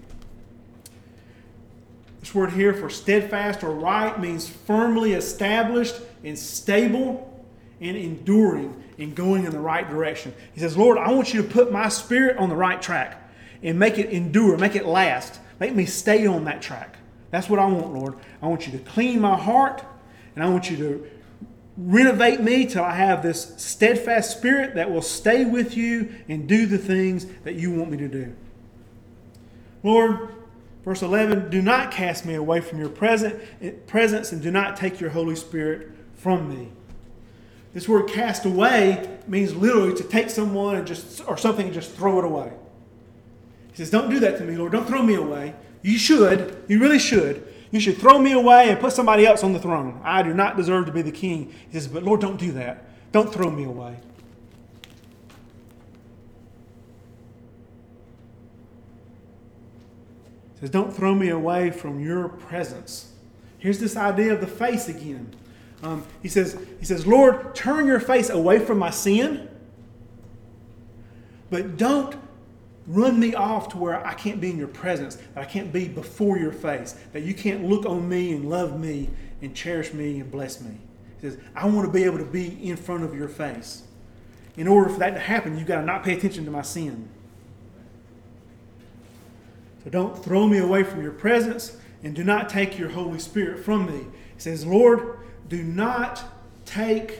This word here for steadfast or right means firmly established and stable and enduring and going in the right direction. He says, Lord, I want you to put my spirit on the right track and make it endure, make it last, make me stay on that track. That's what I want, Lord. I want you to clean my heart, and I want you to renovate me till I have this steadfast spirit that will stay with you and do the things that you want me to do. Lord, verse 11, do not cast me away from your presence and do not take your Holy Spirit from me. This word cast away means literally to take someone or something and just throw it away. He says, don't do that to me, Lord. Don't throw me away. You should. You really should. You should throw me away and put somebody else on the throne. I do not deserve to be the king. He says, but Lord, don't do that. Don't throw me away. He says, don't throw me away from your presence. Here's this idea of the face again. He says, Lord, turn your face away from my sin, but don't run me off to where I can't be in your presence, that I can't be before your face, that you can't look on me and love me and cherish me and bless me. He says, I want to be able to be in front of your face. In order for that to happen, you've got to not pay attention to my sin. So don't throw me away from your presence and do not take your Holy Spirit from me. He says, Lord, do not take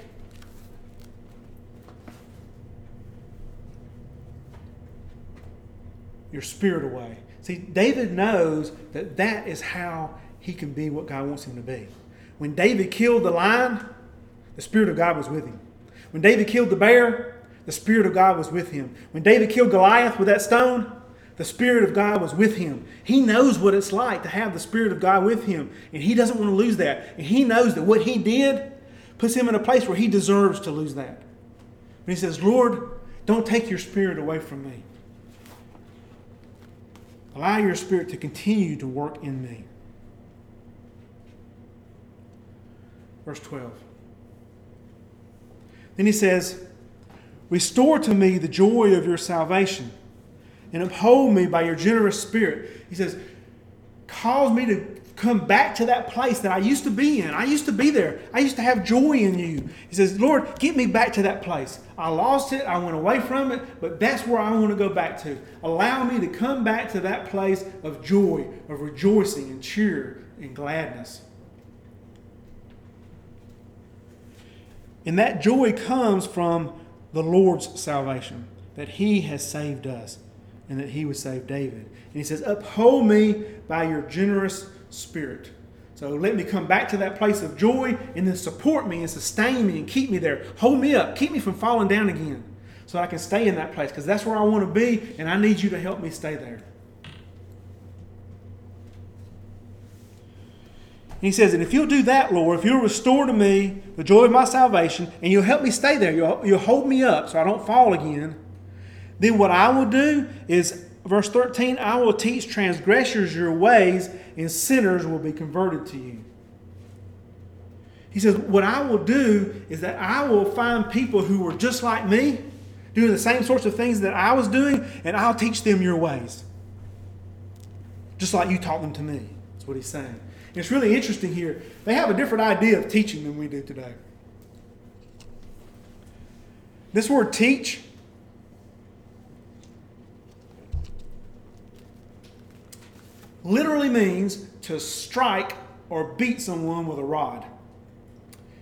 your spirit away. See, David knows that that is how he can be what God wants him to be. When David killed the lion, the Spirit of God was with him. When David killed the bear, the Spirit of God was with him. When David killed Goliath with that stone, the Spirit of God was with him. He knows what it's like to have the Spirit of God with him, and he doesn't want to lose that. And he knows that what he did puts him in a place where he deserves to lose that. But he says, Lord, don't take your Spirit away from me. Allow your Spirit to continue to work in me. Verse 12. Then he says, restore to me the joy of your salvation and uphold me by your generous spirit. He says, cause me to come back to that place that I used to be in. I used to be there. I used to have joy in you. He says, Lord, get me back to that place. I lost it. I went away from it, but that's where I want to go back to. Allow me to come back to that place of joy, of rejoicing and cheer and gladness. And that joy comes from the Lord's salvation, that He has saved us and that He would save David. And He says, uphold me by your generous spirit. So let me come back to that place of joy and then support me and sustain me and keep me there. Hold me up. Keep me from falling down again so I can stay in that place because that's where I want to be and I need you to help me stay there. And he says, and if you'll do that, Lord, if you'll restore to me the joy of my salvation and you'll help me stay there, you'll hold me up so I don't fall again, then what I will do is, verse 13, I will teach transgressors your ways and sinners will be converted to you. He says, what I will do is that I will find people who were just like me, doing the same sorts of things that I was doing, and I'll teach them your ways. Just like you taught them to me. That's what he's saying. And it's really interesting here. They have a different idea of teaching than we do today. This word teach literally means to strike or beat someone with a rod.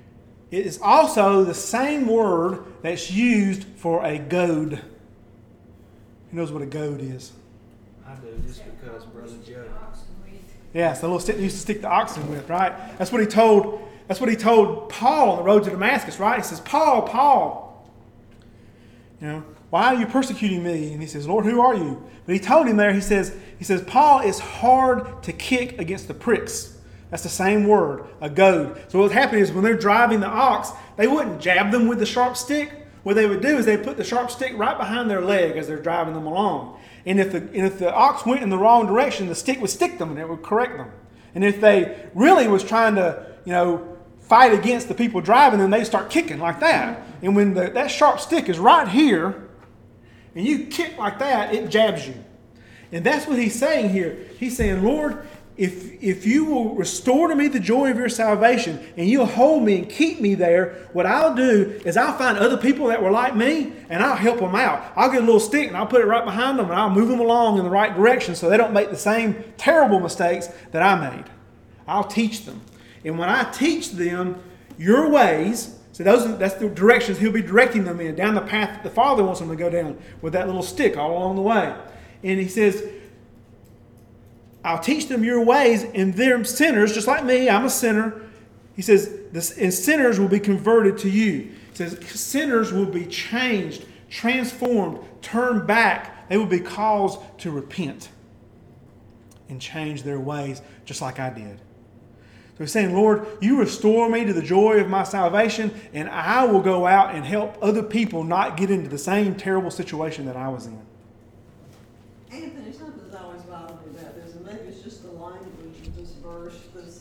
it is also the same word that's used for a goad. Who knows what a goad is? I do, just because Brother Joe. Yeah, it's the little stick they used to stick the oxen with, right? That's what he told Paul on the road to Damascus, right? He says, Paul, Paul, why are you persecuting me? And he says, Lord, who are you? But he told him there, he says, Paul, it's hard to kick against the pricks. That's the same word, a goad. So what's happening is when they're driving the ox, they wouldn't jab them with the sharp stick. What they would do is they'd put the sharp stick right behind their leg as they're driving them along. And if the ox went in the wrong direction, the stick would stick them and it would correct them. And if they really was trying to, fight against the people driving them, they'd start kicking like that. And when that sharp stick is right here, and you kick like that, it jabs you. And that's what he's saying here. He's saying, Lord, if you will restore to me the joy of your salvation and you'll hold me and keep me there, what I'll do is I'll find other people that were like me and I'll help them out. I'll get a little stick and I'll put it right behind them and I'll move them along in the right direction so they don't make the same terrible mistakes that I made. I'll teach them. And when I teach them your ways, so that's the directions he'll be directing them in, down the path that the Father wants them to go down with that little stick all along the way. And he says, I'll teach them your ways, and they're sinners, just like me. I'm a sinner. He says, and sinners will be converted to you. He says, sinners will be changed, transformed, turned back. They will be caused to repent and change their ways, just like I did. So he's saying, Lord, you restore me to the joy of my salvation, and I will go out and help other people not get into the same terrible situation that I was in. Anthony, something's always bothered me about this, and maybe it's just the language of this verse.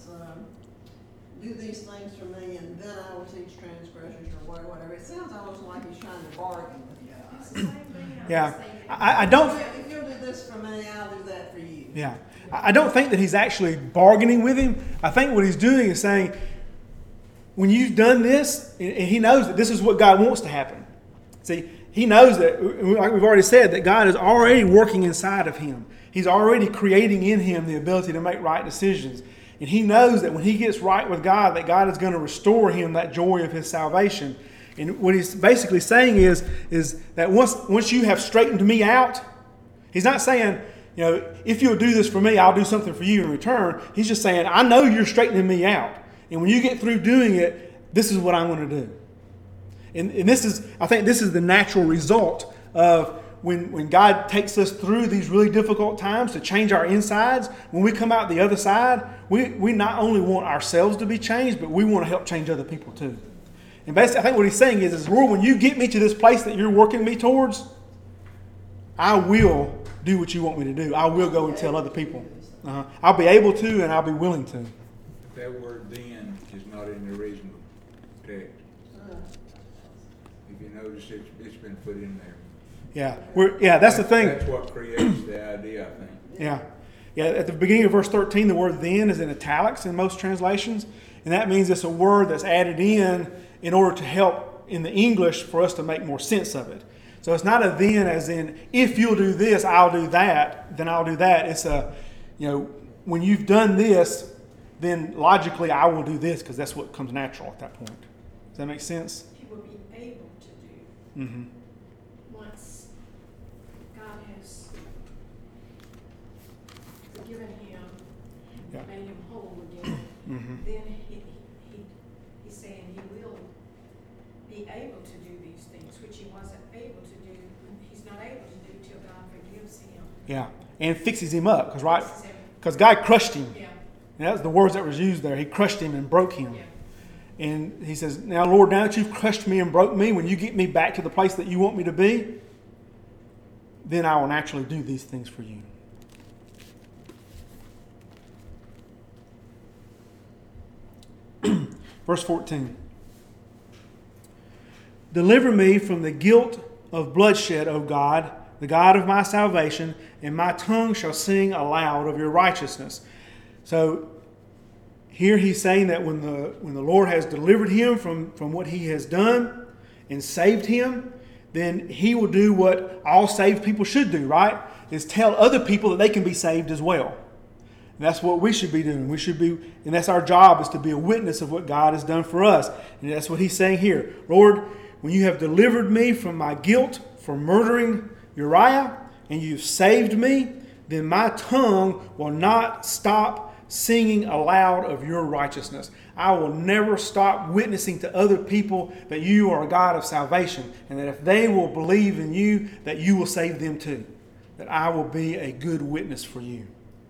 Do these things for me, and then I will teach transgressions or whatever. It sounds almost like he's trying to bargain with God. Yeah, I don't. If you'll do this for me, I'll do that for you. Yeah, I don't think that he's actually bargaining with him. I think what he's doing is saying, when you've done this, and he knows that this is what God wants to happen. See, he knows that, like we've already said, that God is already working inside of him. He's already creating in him the ability to make right decisions. And he knows that when he gets right with God, that God is going to restore him that joy of his salvation. And what he's basically saying is that once you have straightened me out, he's not saying, if you'll do this for me, I'll do something for you in return. He's just saying, I know you're straightening me out. And when you get through doing it, this is what I'm going to do. And I think this is the natural result of when God takes us through these really difficult times to change our insides. When we come out the other side, we not only want ourselves to be changed, but we want to help change other people too. And basically, I think what he's saying is, Lord, when you get me to this place that you're working me towards, I will do what you want me to do. I will go and tell other people. I'll be able to, and I'll be willing to. That word then is not in the original text. If you notice, it's been put in there. Yeah, that's the thing. That's what creates the idea, I think. Yeah. At the beginning of verse 13, the word then is in italics in most translations. And that means it's a word that's added in order to help in the English for us to make more sense of it. So it's not a then as in, if you'll do this, I'll do that, then I'll do that. It's when you've done this, then logically I will do this, because that's what comes natural at that point. Does that make sense? He will be able to do. Mm-hmm. Once God has forgiven him, Yeah. made him whole again, Mm-hmm. then he's saying he will be able to do these things, which he wasn't able to do. He's not able to do till God forgives him. Yeah, and fixes him up, Fixes him. because God crushed him. Yeah. And that was the words that was used there. He crushed him and broke him. Yeah. And he says, now, Lord, now that you've crushed me and broke me, when you get me back to the place that you want me to be, then I will naturally do these things for you. Verse 14. Deliver me from the guilt of bloodshed, O God, the God of my salvation, and my tongue shall sing aloud of your righteousness. So here he's saying that when the Lord has delivered him from what he has done and saved him, then he will do what all saved people should do, right? Is tell other people that they can be saved as well. And that's what we should be doing. And that's our job, is to be a witness of what God has done for us. And that's what he's saying here. Lord, when you have delivered me from my guilt for murdering Uriah, and you've saved me, then my tongue will not stop singing aloud of your righteousness. I will never stop witnessing to other people that you are a God of salvation, and that if they will believe in you, that you will save them too. That I will be a good witness for you.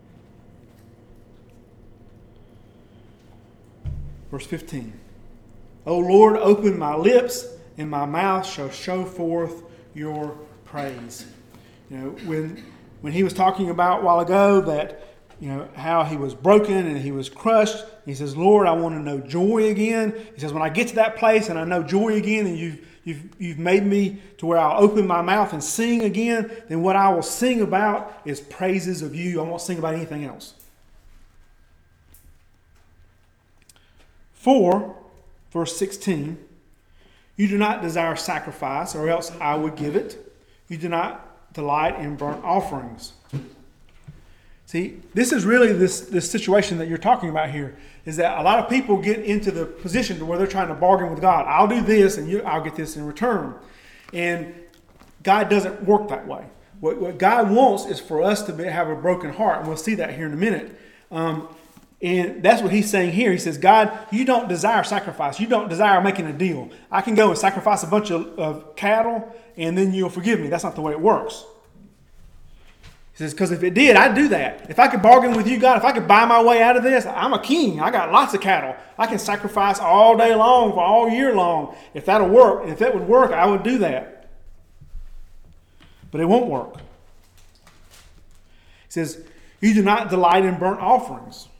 Verse 15. O Lord, open my lips, and my mouth shall show forth your praise. You know, when he was talking about a while ago that, you know, how he was broken and he was crushed, he says, Lord, I want to know joy again. He says, when I get to that place and I know joy again, and you've made me to where I'll open my mouth and sing again, then what I will sing about is praises of you. I won't sing about anything else. 4, verse 16, you do not desire sacrifice, or else I would give it. You do not delight in burnt offerings. See, this is really this situation that you're talking about here, is that a lot of people get into the position to where they're trying to bargain with God. I'll do this and I'll get this in return. And God doesn't work that way. What God wants is for us to have a broken heart, and we'll see that here in a minute. And that's what he's saying here. He says, God, you don't desire sacrifice. You don't desire making a deal. I can go and sacrifice a bunch of cattle, and then you'll forgive me. That's not the way it works. He says, because if it did, I'd do that. If I could bargain with you, God, if I could buy my way out of this, I'm a king. I got lots of cattle. I can sacrifice all day long, for all year long. If that'll work, if that would work, I would do that. But it won't work. He says, you do not delight in burnt offerings.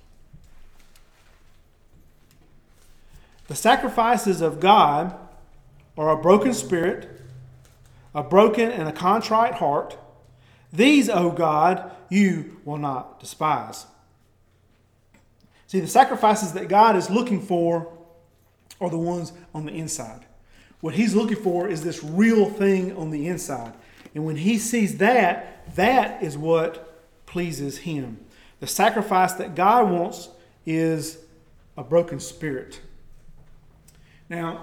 The sacrifices of God are a broken spirit, a broken and a contrite heart. These, O God, you will not despise. See, the sacrifices that God is looking for are the ones on the inside. What he's looking for is this real thing on the inside. And when he sees that, that is what pleases him. The sacrifice that God wants is a broken spirit. Now,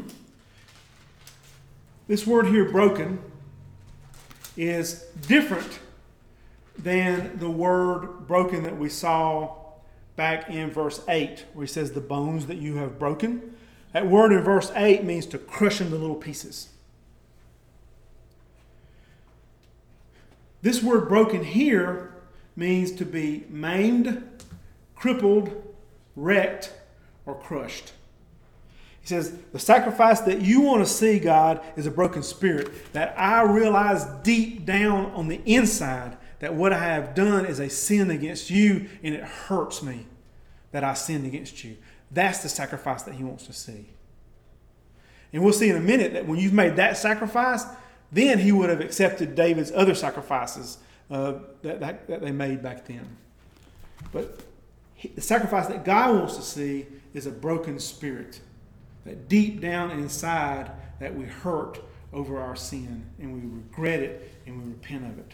this word here, broken, is different than the word broken that we saw back in verse 8, where he says, the bones that you have broken. That word in verse 8 means to crush into little pieces. This word broken here means to be maimed, crippled, wrecked, or crushed. He says, the sacrifice that you want to see, God, is a broken spirit. That I realize deep down on the inside that what I have done is a sin against you, and it hurts me that I sinned against you. That's the sacrifice that he wants to see. And we'll see in a minute that when you've made that sacrifice, then he would have accepted David's other sacrifices that they made back then. But the sacrifice that God wants to see is a broken spirit. That deep down inside that we hurt over our sin, and we regret it, and we repent of it.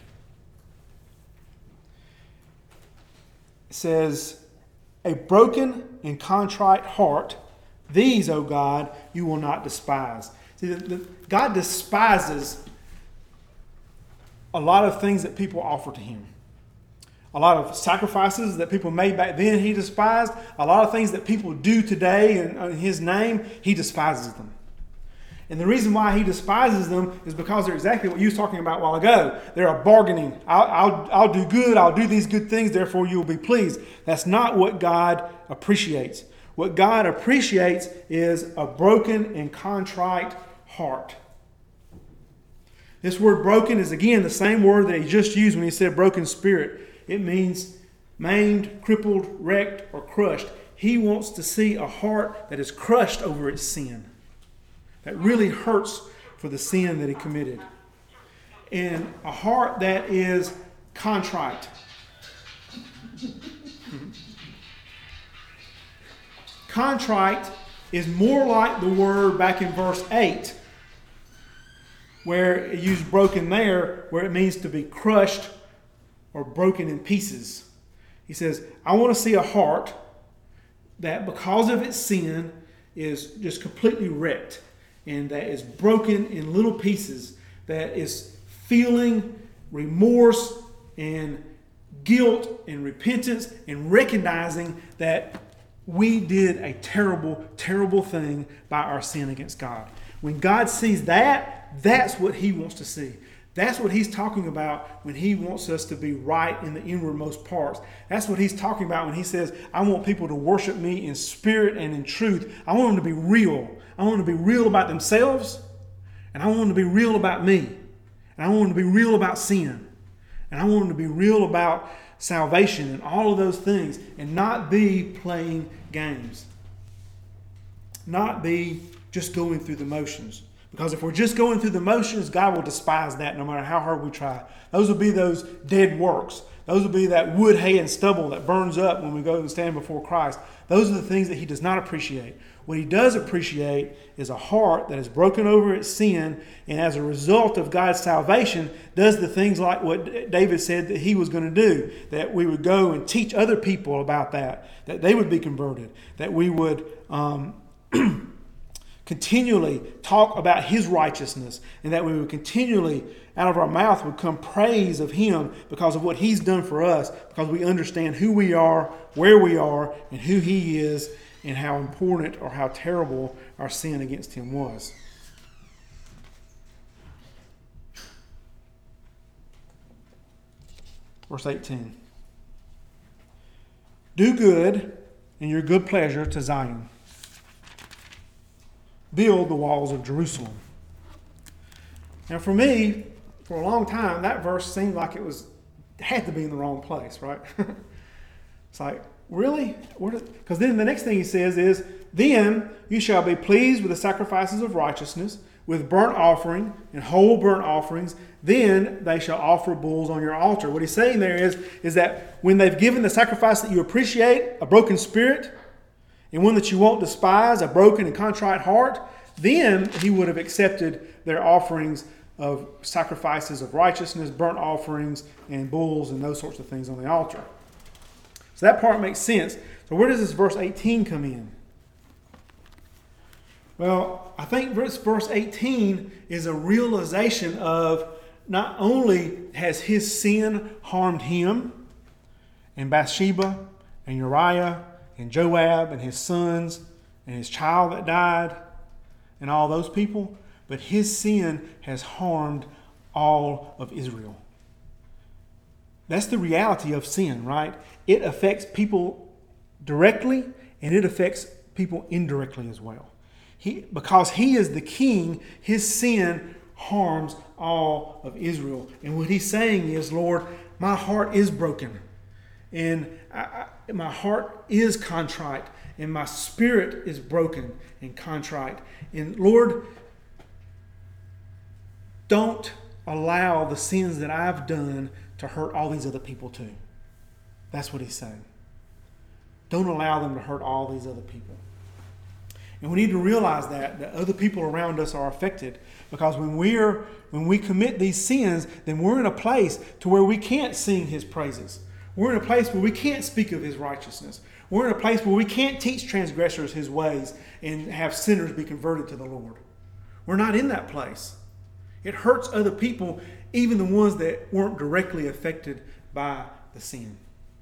It says, a broken and contrite heart, these, O God, you will not despise. See, God despises a lot of things that people offer to him. A lot of sacrifices that people made back then, he despised. A lot of things that people do today in his name, he despises them. And the reason why he despises them is because they're exactly what you were talking about a while ago. They're a bargaining. I'll do good. I'll do these good things. Therefore, you will be pleased. That's not what God appreciates. What God appreciates is a broken and contrite heart. This word broken is, again, the same word that he just used when he said broken spirit. It means maimed, crippled, wrecked, or crushed. He wants to see a heart that is crushed over its sin. That really hurts for the sin that he committed. And a heart that is contrite. Contrite is more like the word back in verse 8, where it used broken there, where it means to be crushed or broken in pieces. He says, I want to see a heart that because of its sin is just completely wrecked and that is broken in little pieces, that is feeling remorse and guilt and repentance and recognizing that we did a terrible, terrible thing by our sin against God. When God sees that, that's what He wants to see. That's what He's talking about when He wants us to be right in the inwardmost parts. That's what He's talking about when He says, I want people to worship me in spirit and in truth. I want them to be real. I want them to be real about themselves, and I want them to be real about me. And I want them to be real about sin. And I want them to be real about salvation and all of those things, and not be playing games. Not be just going through the motions. Because if we're just going through the motions, God will despise that no matter how hard we try. Those will be those dead works. Those will be that wood, hay, and stubble that burns up when we go and stand before Christ. Those are the things that He does not appreciate. What He does appreciate is a heart that is broken over its sin, and as a result of God's salvation, does the things like what David said that he was going to do. That we would go and teach other people about that they would be converted, that we would continually talk about His righteousness, and that we would continually, out of our mouth would come praise of Him because of what He's done for us, because we understand who we are, where we are, and who He is, and how important or how terrible our sin against Him was. Verse 18. Do good in your good pleasure to Zion. Build the walls of Jerusalem. Now for me, for a long time, that verse seemed like it had to be in the wrong place, right? It's like, really? Because then the next thing he says is, then you shall be pleased with the sacrifices of righteousness, with burnt offering and whole burnt offerings. Then they shall offer bulls on your altar. What he's saying there is that when they've given the sacrifice that you appreciate, a broken spirit, and one that you won't despise, a broken and contrite heart, then He would have accepted their offerings of sacrifices of righteousness, burnt offerings, and bulls, and those sorts of things on the altar. So that part makes sense. So where does this verse 18 come in? Well, I think verse 18 is a realization of not only has his sin harmed him, and Bathsheba, and Uriah, and Joab, and his sons, and his child that died, and all those people, but his sin has harmed all of Israel. That's the reality of sin, right? It affects people directly, and it affects people indirectly as well. Because he is the king, his sin harms all of Israel. And what he's saying is, Lord, my heart is broken, and my heart is contrite, and my spirit is broken and contrite. And Lord, don't allow the sins that I've done to hurt all these other people too. That's what he's saying. Don't allow them to hurt all these other people. And we need to realize that other people around us are affected, because when we commit these sins, then we're in a place to where we can't sing his praises. We're in a place where we can't speak of his righteousness. We're in a place where we can't teach transgressors his ways and have sinners be converted to the Lord. We're not in that place. It hurts other people, even the ones that weren't directly affected by the sin.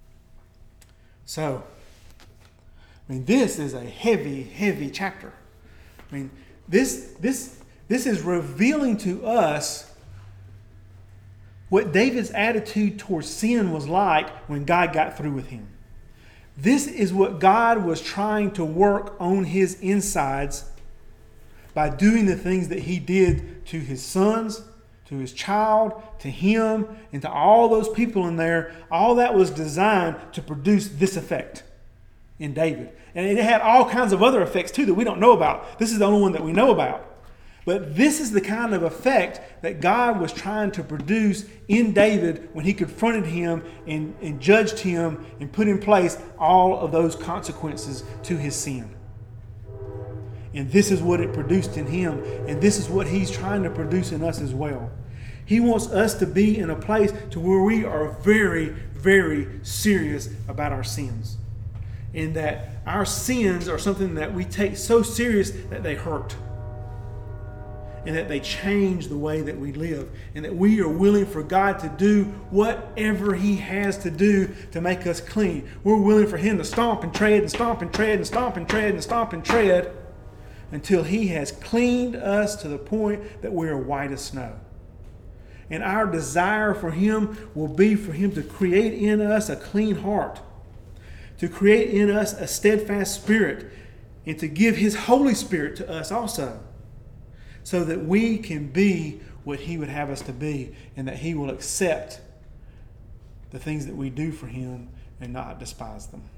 So, this is a heavy, heavy chapter. This is revealing to us what David's attitude towards sin was like when God got through with him. This is what God was trying to work on his insides by doing the things that he did to his sons, to his child, to him, and to all those people in there. All that was designed to produce this effect in David. And it had all kinds of other effects too that we don't know about. This is the only one that we know about. But this is the kind of effect that God was trying to produce in David when he confronted him and judged him and put in place all of those consequences to his sin. And this is what it produced in him. And this is what he's trying to produce in us as well. He wants us to be in a place to where we are very, very serious about our sins. And that our sins are something that we take so serious that they hurt. And that they change the way that we live. And that we are willing for God to do whatever He has to do to make us clean. We're willing for Him to stomp and tread and stomp and tread and stomp and tread and stomp and tread until He has cleaned us to the point that we are white as snow. And our desire for Him will be for Him to create in us a clean heart, to create in us a steadfast spirit, and to give His Holy Spirit to us also, so that we can be what He would have us to be, and that He will accept the things that we do for Him and not despise them.